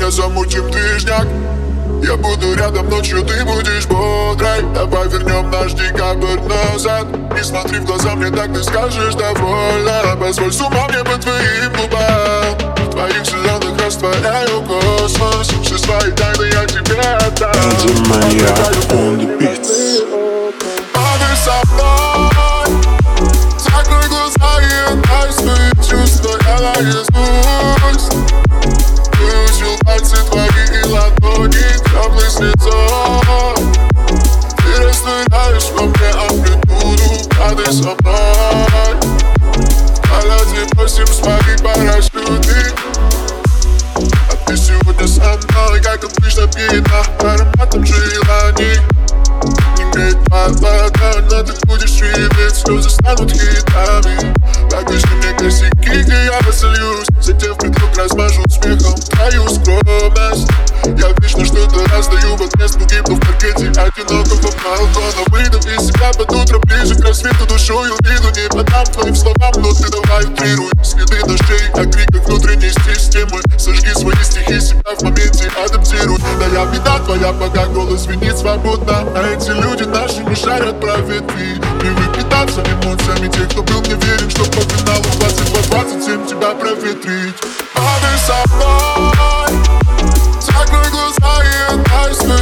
сегодня замутим движняк. Я буду рядом ночью, ты будешь бодрой. Давай вернем наш декабрь назад. Не смотри в глаза мне, так ты скажешь довольно. Позволь с ума мне быть твоим губам. В твоих зеленых растворяю космос. Все свои тайны я тебе отдам. On the beats. А ты со мной. Закрой глаза и отдай свои чувства. Я наизусть выучил пальцы твои и ладони. Теплый снизок. Ты растворяешь во мне амплитуду. А ты со мной. Полети просим свои парашюты. А ты сегодня со мной, как обычно пьяна ароматом желаний. Не греет вода, но ты будешь шевелить, слезы станут хитами. Покажи мне косяки, где я посольюсь. Затем в предлог размажу смехом твою скромность. Я вечно что-то раздаю в отместку, гибну в паркете одинокого балкона. Выйду из себя под утро, ближе к рассвету, душою виду. Не подам твоим словам, но ты давай утрируй. Следы дождей о криках внутренней системы. Сожги свои стихи, себя в моменте адаптируй. Да я беда твоя, пока голос винит свободно. А эти люди наши не шарят про ветви. Привык питаться эмоциями тех, кто был мне верен, чтоб по финалу 22-27 тебя проветрить. А ты со мной. Закрой глаза и отдай.